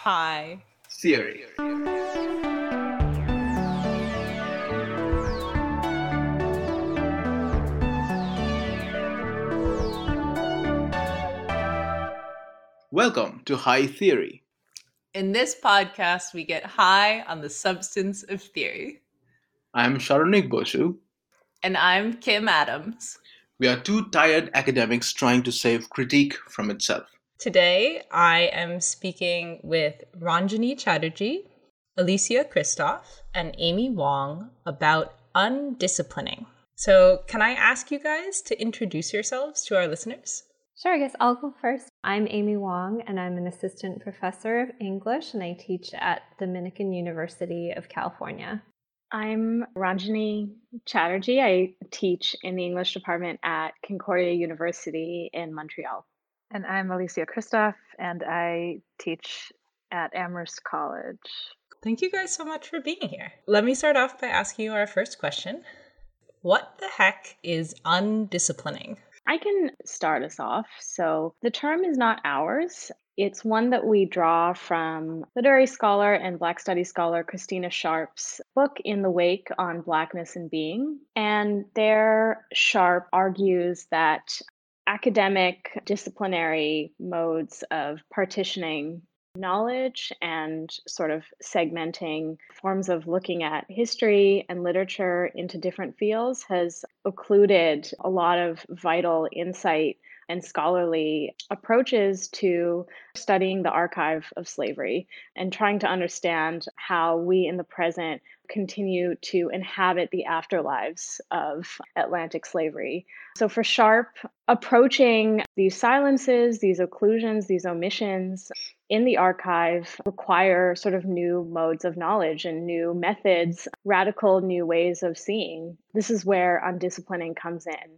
High Theory. Welcome to High Theory. In this podcast, we get high on the substance of theory. I'm Sharonik Boshu. And I'm Kim Adams. We are two tired academics trying to save critique from itself. Today, I am speaking with Ranjani Chatterjee, Alicia Christoph, and Amy Wong about undisciplining. So, can I ask you guys to introduce yourselves to our listeners? Sure, I guess I'll go first. I'm Amy Wong, and I'm an assistant professor of English, and I teach at Dominican University of California. I'm Ranjani Chatterjee. I teach in the English department at Concordia University in Montreal. And I'm Alicia Christoph, and I teach at Amherst College. Thank you guys so much for being here. Let me start off by asking you our first question. What the heck is undisciplining? I can start us off. So the term is not ours. It's one that we draw from literary scholar and Black Studies scholar Christina Sharpe's book In the Wake on Blackness and Being. And there, Sharpe argues that academic disciplinary modes of partitioning knowledge and sort of segmenting forms of looking at history and literature into different fields has occluded a lot of vital insight and scholarly approaches to studying the archive of slavery and trying to understand how we in the present continue to inhabit the afterlives of Atlantic slavery. So for Sharpe, approaching these silences, these occlusions, these omissions in the archive require sort of new modes of knowledge and new methods, radical new ways of seeing. This is where undisciplining comes in.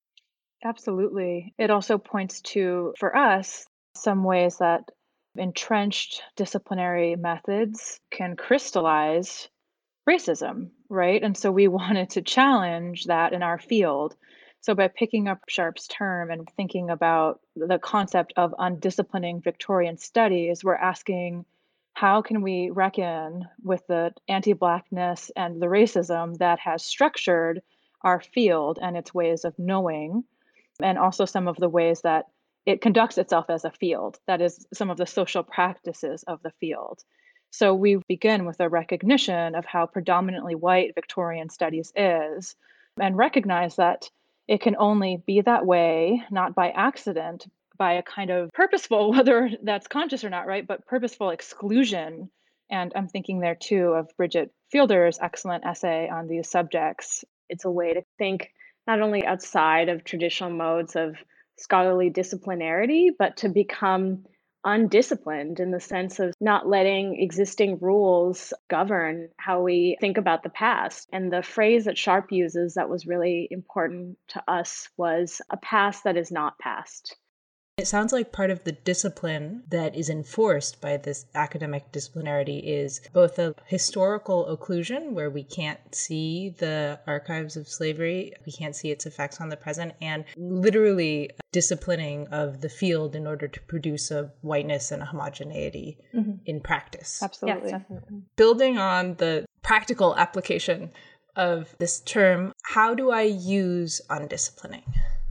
Absolutely. It also points to, for us, some ways that entrenched disciplinary methods can crystallize racism, right? And so we wanted to challenge that in our field. So by picking up Sharpe's term and thinking about the concept of undisciplining Victorian studies, we're asking, how can we reckon with the anti-Blackness and the racism that has structured our field and its ways of knowing, and also some of the ways that it conducts itself as a field, that is, some of the social practices of the field. So we begin with a recognition of how predominantly white Victorian studies is, and recognize that it can only be that way, not by accident, by a kind of purposeful, whether that's conscious or not, right, but purposeful exclusion. And I'm thinking there too of Bridget Fielder's excellent essay on these subjects. It's a way to think not only outside of traditional modes of scholarly disciplinarity, but to become undisciplined in the sense of not letting existing rules govern how we think about the past. And the phrase that Sharpe uses that was really important to us was a past that is not past. It sounds like part of the discipline that is enforced by this academic disciplinarity is both a historical occlusion, where we can't see the archives of slavery, we can't see its effects on the present, and literally disciplining of the field in order to produce a whiteness and a homogeneity in practice. Absolutely. Yes, definitely. Building on the practical application of this term, how do I use undisciplining?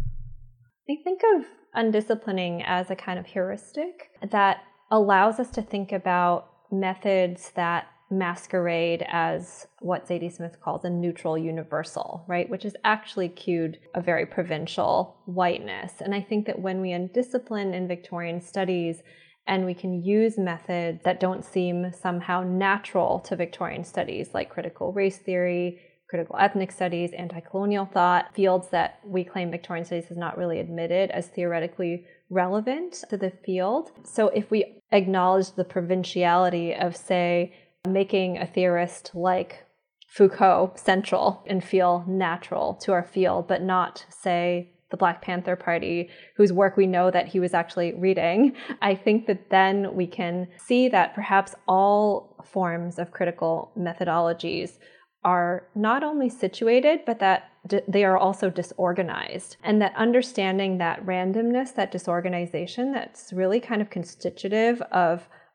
I think of undisciplining as a kind of heuristic that allows us to think about methods that masquerade as what Zadie Smith calls a neutral universal, right? Which is actually cued a very provincial whiteness. And I think that when we undiscipline in Victorian studies and we can use methods that don't seem somehow natural to Victorian studies, like critical race theory, critical ethnic studies, anti-colonial thought, fields that we claim Victorian studies has not really admitted as theoretically relevant to the field. So if we acknowledge the provinciality of, say, making a theorist like Foucault central and feel natural to our field, but not, say, the Black Panther Party, whose work we know that he was actually reading, I think that then we can see that perhaps all forms of critical methodologies are not only situated, but that they are also disorganized. And that understanding that randomness, that disorganization, that's really kind of constitutive of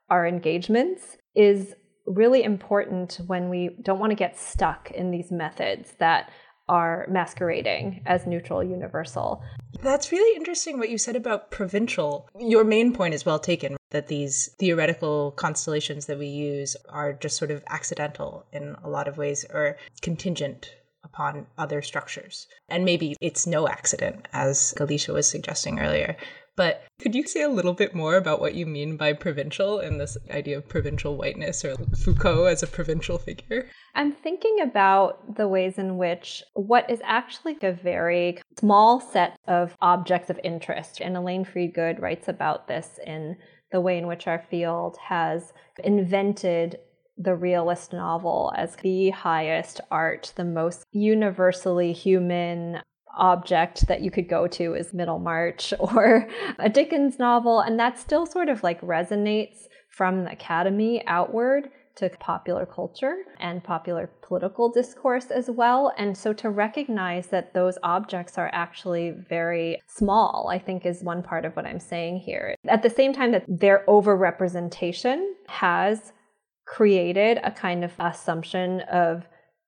our engagements is really important when we don't want to get stuck in these methods that are masquerading as neutral universal. That's really interesting what you said about provincial. Your main point is well taken, that these theoretical constellations that we use are just sort of accidental in a lot of ways, or contingent upon other structures. And maybe it's no accident, as Alicia was suggesting earlier. But could you say a little bit more about what you mean by provincial and this idea of provincial whiteness, or Foucault as a provincial figure? I'm thinking about the ways in which what is actually a very small set of objects of interest. And Elaine Freedgood writes about this in the way in which our field has invented the realist novel as the highest art, the most universally human object that you could go to is Middlemarch or a Dickens novel. And that still sort of like resonates from the academy outward to popular culture and popular political discourse as well. And so to recognize that those objects are actually very small, I think is one part of what I'm saying here. At the same time that their overrepresentation has created a kind of assumption of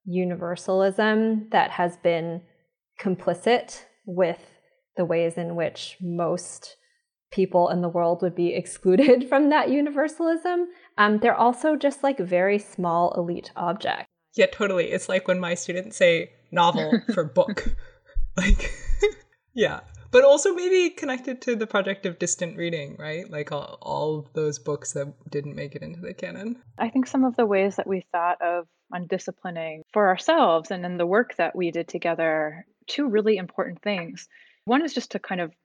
universalism that has been complicit with the ways in which most people in the world would be excluded from that universalism. They're also just like very small elite objects. Yeah, totally. It's like when my students say novel for book. Like, yeah. But also maybe connected to the project of distant reading, right? Like all of those books that didn't make it into the canon. I think some of the ways that we thought of undisciplining for ourselves and in the work that we did together, two really important things. One is just to kind of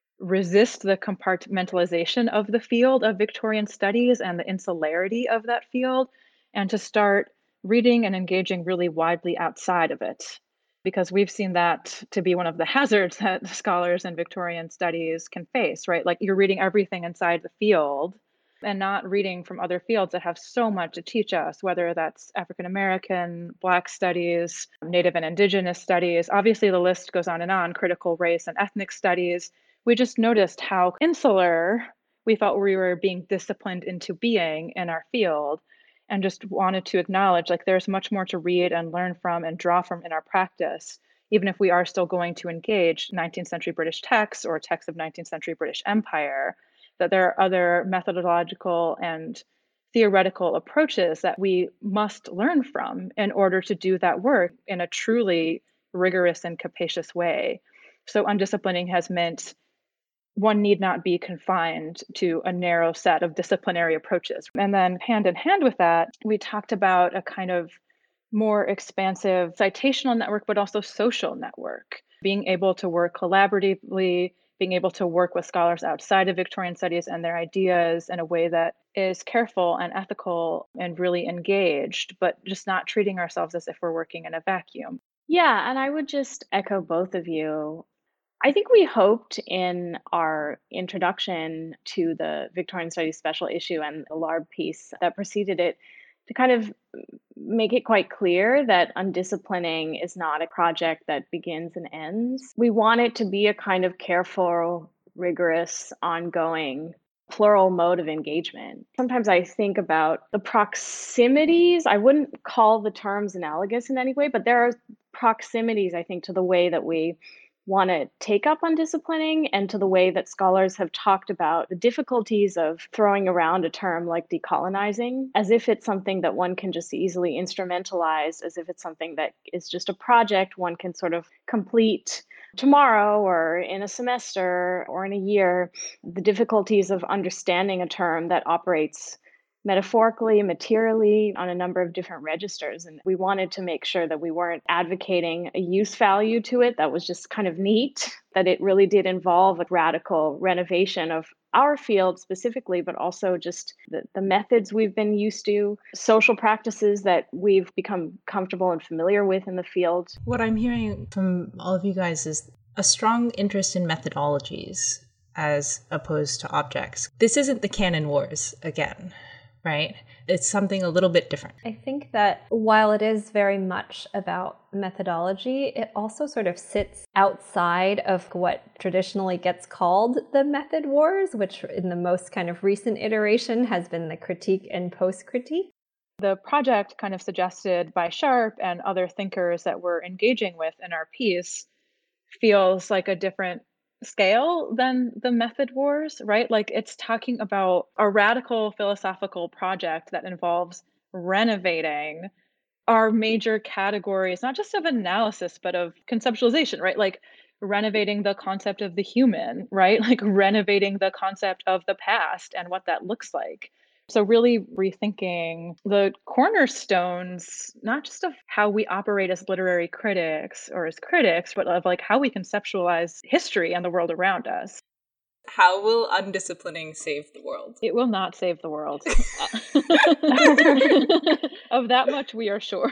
resist the compartmentalization of the field of Victorian studies and the insularity of that field, and to start reading and engaging really widely outside of it. Because we've seen that to be one of the hazards that scholars in Victorian studies can face, right? Like you're reading everything inside the field and not reading from other fields that have so much to teach us, whether that's African American, Black studies, Native and Indigenous studies. Obviously, the list goes on, critical race and ethnic studies. We just noticed how insular we felt we were being disciplined into being in our field, and just wanted to acknowledge like there's much more to read and learn from and draw from in our practice, even if we are still going to engage 19th century British texts or texts of 19th century British Empire, that there are other methodological and theoretical approaches that we must learn from in order to do that work in a truly rigorous and capacious way. So undisciplining has meant one need not be confined to a narrow set of disciplinary approaches. And then hand in hand with that, we talked about a kind of more expansive citational network, but also social network, being able to work collaboratively, being able to work with scholars outside of Victorian studies and their ideas in a way that is careful and ethical and really engaged, but just not treating ourselves as if we're working in a vacuum. Yeah, and I would just echo both of you. I think we hoped in our introduction to the Victorian Studies special issue and the LARB piece that preceded it to kind of make it quite clear that undisciplining is not a project that begins and ends. We want it to be a kind of careful, rigorous, ongoing, plural mode of engagement. Sometimes I think about the proximities. I wouldn't call the terms analogous in any way, but there are proximities, I think, to the way that we want to take up undisciplining and to the way that scholars have talked about the difficulties of throwing around a term like decolonizing, as if it's something that one can just easily instrumentalize, as if it's something that is just a project one can sort of complete tomorrow or in a semester or in a year. The difficulties of understanding a term that operates metaphorically, materially, on a number of different registers. And we wanted to make sure that we weren't advocating a use value to it that was just kind of neat, that it really did involve a radical renovation of our field specifically, but also just the methods we've been used to, social practices that we've become comfortable and familiar with in the field. What I'm hearing from all of you guys is a strong interest in methodologies as opposed to objects. This isn't the canon wars again. right? It's something a little bit different. I think that while it is very much about methodology, it also sort of sits outside of what traditionally gets called the method wars, which in the most kind of recent iteration has been the critique and post-critique. The project kind of suggested by Sharp and other thinkers that we're engaging with in our piece feels like a different scale than the method wars, right? Like it's talking about a radical philosophical project that involves renovating our major categories, not just of analysis, but of conceptualization, right? Like renovating the concept of the human, right? Like renovating the concept of the past and what that looks like. So really rethinking the cornerstones, not just of how we operate as literary critics or as critics, but of like how we conceptualize history and the world around us. How will undisciplining save the world? It will not save the world. Of that much we are sure.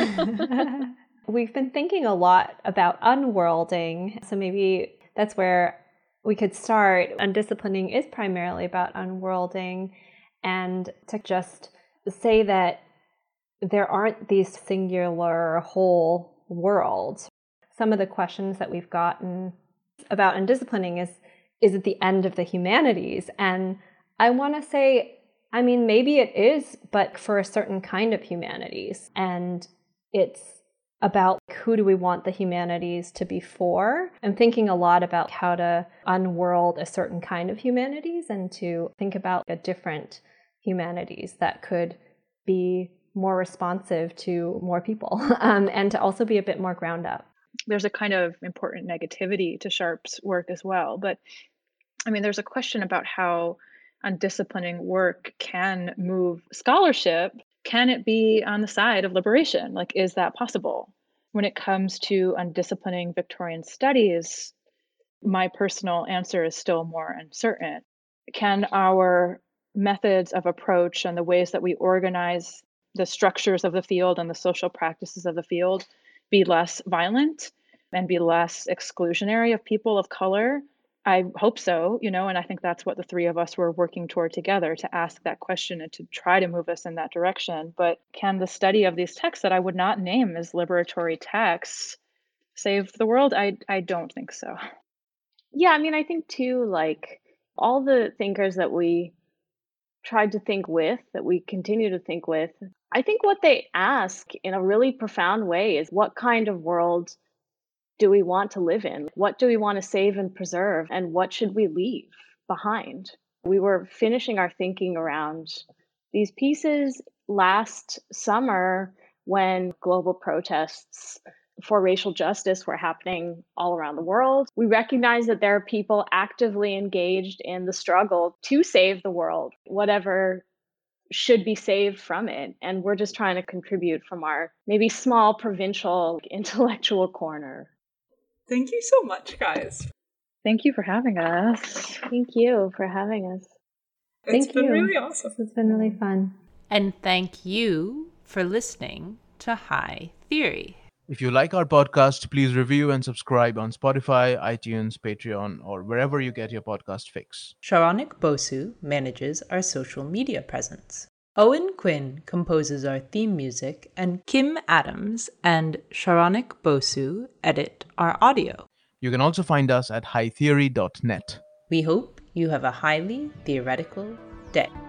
We've been thinking a lot about unworlding, so maybe that's where we could start. Undisciplining is primarily about unworlding, and to just say that there aren't these singular whole worlds. Some of the questions that we've gotten about undisciplining is it the end of the humanities? And I want to say, I mean, maybe it is, but for a certain kind of humanities. And it's about who do we want the humanities to be for? I'm thinking a lot about how to unworld a certain kind of humanities and to think about a different humanities that could be more responsive to more people and to also be a bit more ground up. There's a kind of important negativity to Sharp's work as well. But I mean, there's a question about how undisciplining work can move scholarship. Can it be on the side of liberation? Like, is that possible? When it comes to undisciplining Victorian studies, my personal answer is still more uncertain. Can our methods of approach and the ways that we organize the structures of the field and the social practices of the field be less violent and be less exclusionary of people of color? I hope so, and I think that's what the three of us were working toward together, to ask that question and to try to move us in that direction. But can the study of these texts that I would not name as liberatory texts save the world? I don't think so. Yeah, I mean, I think too, like all the thinkers that we tried to think with, that we continue to think with, I think what they ask in a really profound way is, what kind of world do we want to live in? What do we want to save and preserve? And what should we leave behind? We were finishing our thinking around these pieces last summer when global protests for racial justice were happening all around the world. We recognize that there are people actively engaged in the struggle to save the world, whatever should be saved from it. And we're just trying to contribute from our maybe small provincial intellectual corner. Thank you so much, guys. Thank you for having us. Thank you for having us. It's been really awesome. It's been really fun. And thank you for listening to High Theory. If you like our podcast, please review and subscribe on Spotify, iTunes, Patreon, or wherever you get your podcast fix. Sharonik Bosu manages our social media presence. Owen Quinn composes our theme music, and Kim Adams and Sharonik Bosu edit our audio. You can also find us at hightheory.net. We hope you have a highly theoretical day.